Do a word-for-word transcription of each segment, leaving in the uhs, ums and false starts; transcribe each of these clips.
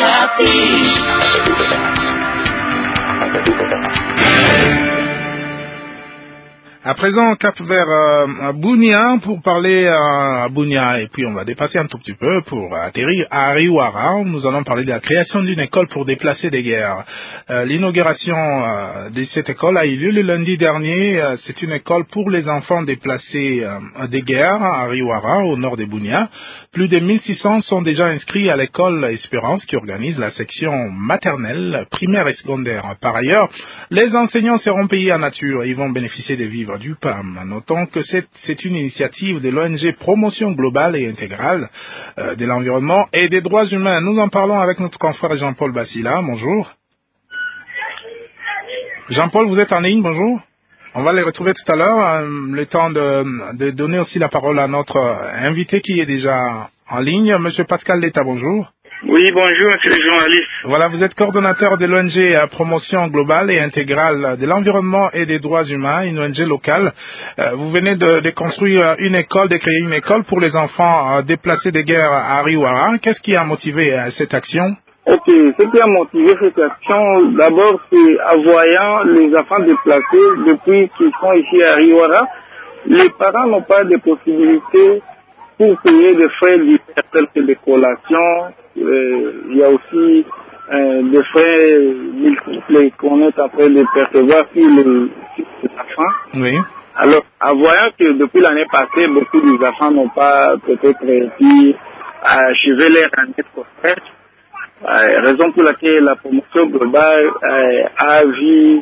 À présent, cap vers euh, Bunia pour parler euh, à Bunia et puis on va dépasser un tout petit peu pour atterrir à Ariwara. Nous allons parler de la création d'une école pour déplacer des guerres. Euh, L'inauguration euh, de cette école a eu lieu le lundi dernier. Euh, C'est une école pour les enfants déplacés euh, des guerres à Ariwara, au nord de Bunia. Plus de mille six cents sont déjà inscrits à l'école Espérance qui organise la section maternelle, primaire et secondaire. Par ailleurs, les enseignants seront payés en nature et ils vont bénéficier des vivres du P A M. Notons que c'est une initiative de l'O N G Promotion Globale et Intégrale euh, de l'Environnement et des Droits Humains. Nous en parlons avec notre confrère Jean-Paul Bassila. Bonjour. Jean-Paul, vous êtes en ligne, bonjour. On va les retrouver tout à l'heure. Euh, le temps de, de donner aussi la parole à notre invité qui est déjà en ligne, Monsieur Pascal Letta, bonjour. Oui, bonjour, monsieur le journaliste. Voilà, vous êtes coordonnateur de l'O N G Promotion Globale et Intégrale de l'Environnement et des Droits Humains, une O N G locale. Euh, vous venez de, de construire une école, de créer une école pour les enfants euh, déplacés des guerres à Ariwara. Qu'est-ce qui a motivé euh, cette action? Ok, ce qui a motivé cette action, d'abord, c'est en voyant les enfants déplacés depuis qu'ils sont ici à Ariwara, les parents n'ont pas de possibilités pour payer des frais divers tels que des collations. Euh, il y a aussi euh, des frais multiples qu'on est en train de percevoir sur les, sur les enfants. Oui. Alors, en voyant que depuis l'année passée, beaucoup d'enfants n'ont pas peut-être pu achever leur année scolaire, euh, raison pour laquelle la promotion globale euh, a vu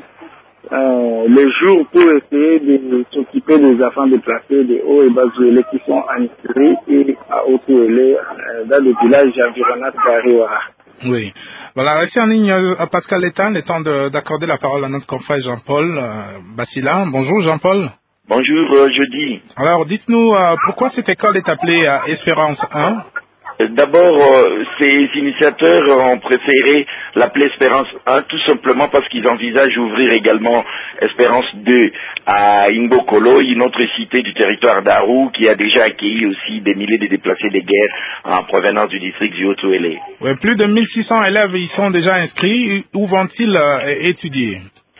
euh, le jour pour essayer de s'occuper des enfants déplacés de haut et bas Zuélé qui sont en Syrie et à Haut-Ouélé euh, dans le village environnant d'Ariwara. Oui. Voilà, restez en ligne à Pascal Letta, le temps d'accorder la parole à notre confrère Jean-Paul euh, Bassila. Bonjour Jean-Paul. Bonjour, euh, jeudi. Alors dites-nous euh, pourquoi cette école est appelée euh, Espérance un? D'abord, euh, ces initiateurs ont préféré l'appeler Espérance un tout simplement parce qu'ils envisagent ouvrir également Espérance deux à Imbokolo, une autre cité du territoire d'Arou qui a déjà accueilli aussi des milliers de déplacés de guerre en provenance du district du Haut-Ouélé. Oui, plus de mille six cents élèves y sont déjà inscrits. Où vont-ils euh, étudier?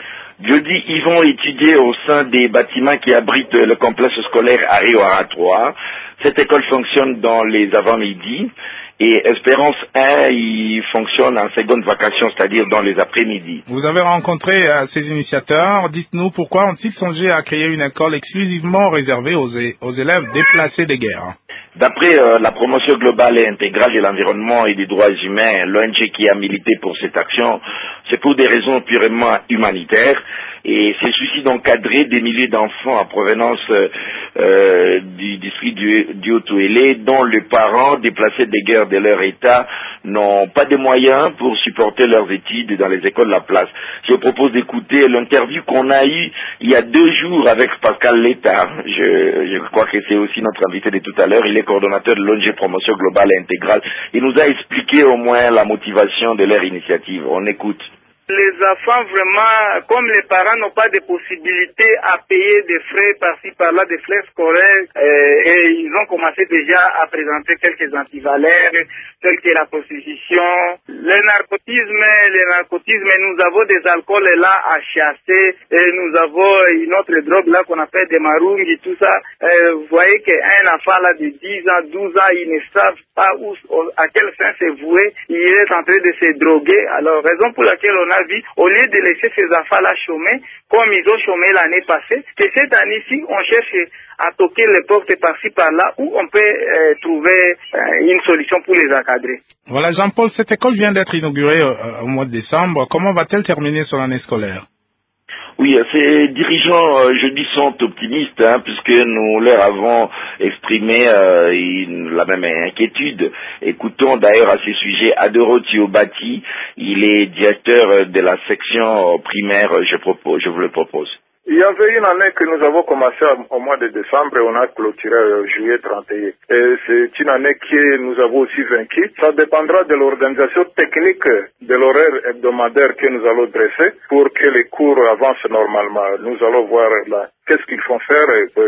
Je dis, ils vont étudier au sein des bâtiments qui abritent le complexe scolaire Ariwara trois. Cette école fonctionne dans les avant-midi et Espérance un, il fonctionne en seconde vacation, c'est-à-dire dans les après-midi. Vous avez rencontré euh, ces initiateurs. Dites-nous pourquoi ont-ils songé à créer une école exclusivement réservée aux, aux élèves déplacés des guerres? D'après euh, la promotion globale et intégrale de l'environnement et des droits humains, l'O N G qui a milité pour cette action, c'est pour des raisons purement humanitaires et c'est souci d'encadrer des milliers d'enfants en provenance euh, euh, du district du, du Haut-Ouélé dont les parents déplacés des guerres de leur État n'ont pas de moyens pour supporter leurs études dans les écoles de la place. Je propose d'écouter l'interview qu'on a eue il y a deux jours avec Pascal Letta. Je, je crois que c'est aussi notre invité de tout à l'heure. Il est coordonnateur de l'O N G Promotion Globale et Intégrale. Il nous a expliqué au moins la motivation de leur initiative. On écoute. Les enfants, vraiment, comme les parents n'ont pas de possibilité à payer des frais par-ci par-là, des frais scolaires, euh, et ils ont commencé déjà à présenter quelques antivaleurs, tels que la prostitution, le narcotisme, le narcotisme, nous avons des alcools là à chasser, et nous avons une autre drogue là qu'on appelle des marungs et tout ça. Euh, vous voyez qu'un enfant là de dix ans, douze ans, il ne savent pas où, à quel fin c'est voué, il est en train de se droguer. Alors, raison pour laquelle on a vu, au lieu de laisser ces enfants-là chômer, comme ils ont chômé l'année passée, que cette année-ci, on cherche à toquer les portes par-ci par-là où on peut euh, trouver euh, une solution pour les encadrer. Voilà, Jean-Paul, cette école vient d'être inaugurée euh, au mois de décembre. Comment va-t-elle terminer son année scolaire? Oui, ces dirigeants, euh, je dis, sont optimistes, hein, puisque nous leur avons exprimé euh, une, la même inquiétude. Écoutons d'ailleurs à ce sujet Adoro Thiobati, il est directeur de la section primaire, je, propose, je vous le propose. Il y avait une année que nous avons commencé au mois de décembre et on a clôturé euh, juillet trente et un. Et c'est une année que nous avons aussi vaincu. Ça dépendra de l'organisation technique de l'horaire hebdomadaire que nous allons dresser pour que les cours avancent normalement. Nous allons voir là qu'est-ce qu'ils font faire et,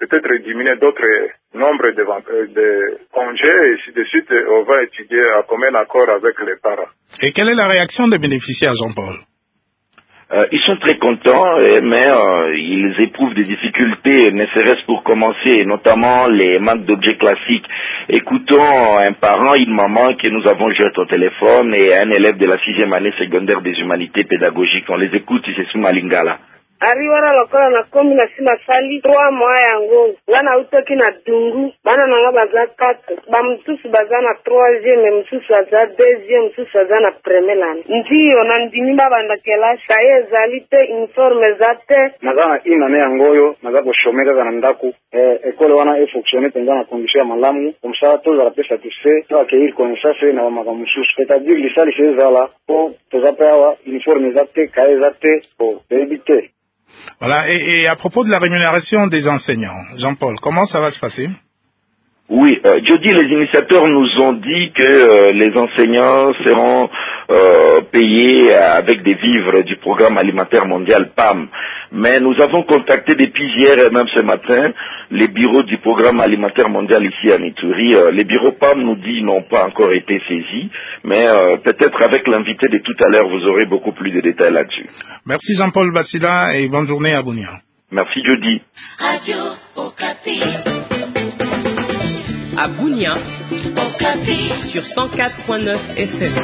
peut-être diminuer d'autres nombres de, de congés et ainsi de suite. On va étudier à commun accord avec les parents. Et quelle est la réaction des bénéficiaires, Jean-Paul? Euh, ils sont très contents, mais euh, ils éprouvent des difficultés, ne serait-ce pour commencer, notamment les manques d'objets classiques. Écoutons un parent, une maman que nous avons joué au téléphone et un élève de la sixième année secondaire des humanités pédagogiques. On les écoute, c'est Souma Lingala. Ariwara lokola na komi na sima sali trois mois yango wana utoki na dungu bana nanga baza quatre ba msusu baza na troisième msusu baza deuxième msusu baza na première année ndiyo na ndimi babanda kela saye zalite uniforme zate naza na ina ne yangoyo naza koshomeka kana ndaku eh ekole wana e fonctionner penza na condition ya malamu comme ça tous la pesa tuse to accueillir connaissance na mama msusu c'est-à-dire lisali sezala po tozapewa uniforme zate kaye zate po éviter. Voilà, et, et à propos de la rémunération des enseignants, Jean-Paul, comment ça va se passer? Oui, euh, je dis, les initiateurs nous ont dit que euh, les enseignants seront euh, payés avec des vivres du programme alimentaire mondial P A M. Mais nous avons contacté depuis hier et même ce matin les bureaux du programme alimentaire mondial ici à Ituri. Euh, les bureaux P A M nous disent n'ont pas encore été saisis, mais euh, peut-être avec l'invité de tout à l'heure, vous aurez beaucoup plus de détails là-dessus. Merci Jean-Paul Bassila et bonne journée à Bunia. Merci Jody. Radio Okapi. À Bunia, Okapi. Sur cent quatre point neuf F M.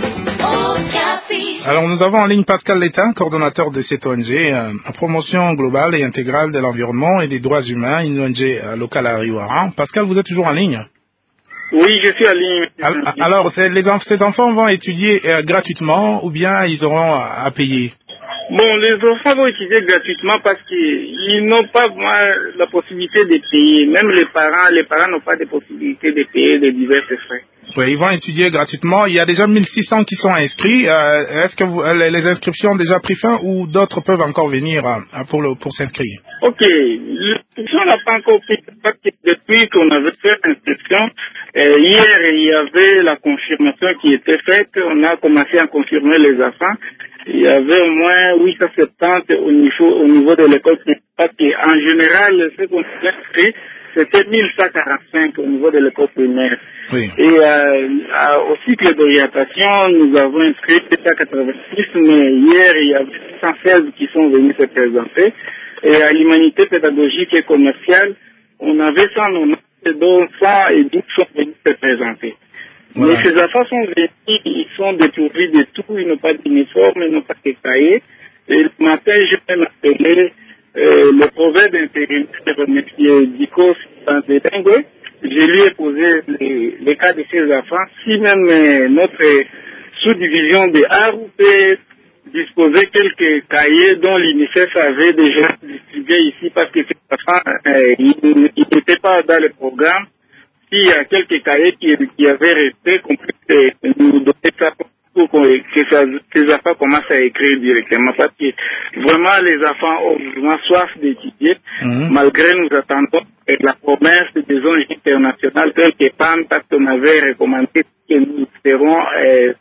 Okapi. Alors nous avons en ligne Pascal Létin, coordonnateur de cette O N G, euh, à promotion globale et intégrale de l'environnement et des droits humains, une O N G euh, locale à Ariwara. Pascal, vous êtes toujours en ligne? Oui, je suis en ligne. Alors, c'est, les, ces enfants vont étudier euh, gratuitement ou bien ils auront à, à payer? Bon, les enfants vont étudier gratuitement parce qu'ils n'ont pas vraiment la possibilité de payer. Même les parents, les parents n'ont pas de possibilité de payer de divers frais. Oui, ils vont étudier gratuitement. Il y a déjà mille six cents qui sont inscrits. Euh, est-ce que vous, les inscriptions ont déjà pris fin ou d'autres peuvent encore venir euh, pour, le, pour s'inscrire? Ok, l'inscription n'a pas encore pris fin parce que depuis qu'on avait fait l'inscription, euh, hier il y avait la confirmation qui était faite. On a commencé à confirmer les enfants. Il y avait au moins huit cent soixante-dix au niveau, au niveau de l'école primaire. En général, ce qu'on a inscrit, c'était mille cent quarante-cinq au niveau de l'école primaire. Oui. Et euh, au cycle d'orientation, nous avons inscrit sept cent quatre-vingt-six, mais hier, il y avait cent seize qui sont venus se présenter. Et à l'humanité pédagogique et commerciale, on avait cent quatre-vingt-dix, dont cent dix sont venus se présenter. Voilà. Mais ces enfants sont venus, ils sont dépourvus de tout, ils n'ont pas d'uniforme, ils n'ont pas de cahier. Et le matin, j'ai même appelé euh, le prophète d'intérimaire, M. Diko Sanzedingue. Je lui ai posé les, les cas de ces enfants. Si même euh, notre sous-division de Aroupé disposait quelques cahiers dont l'UNICEF avait déjà distribué ici parce que ces enfants, euh, ils n'étaient pas dans le programme. S'il y a quelques cahiers qui, qui avaient resté, qu'on puisse nous donner ça pour que ça, ces enfants commencent à écrire directement. Parce que vraiment, les enfants ont vraiment soif d'étudier. Mmh. Malgré nous attendons la promesse des O N G internationales telles que P A M, parce qu'on avait recommandé que nous serons euh,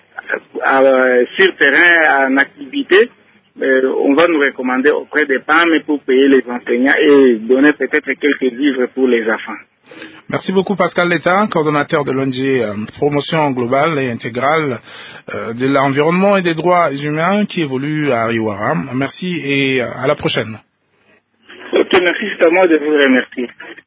à, à, sur terrain en activité. Euh, on va nous recommander auprès des P A M pour payer les enseignants et donner peut-être quelques livres pour les enfants. Merci beaucoup Pascal Létin, coordonnateur de l'O N G euh, promotion globale et intégrale euh, de l'environnement et des droits humains qui évolue à Ariwara. Merci et euh, à la prochaine. Ok, merci, c'est à moi de vous remercier.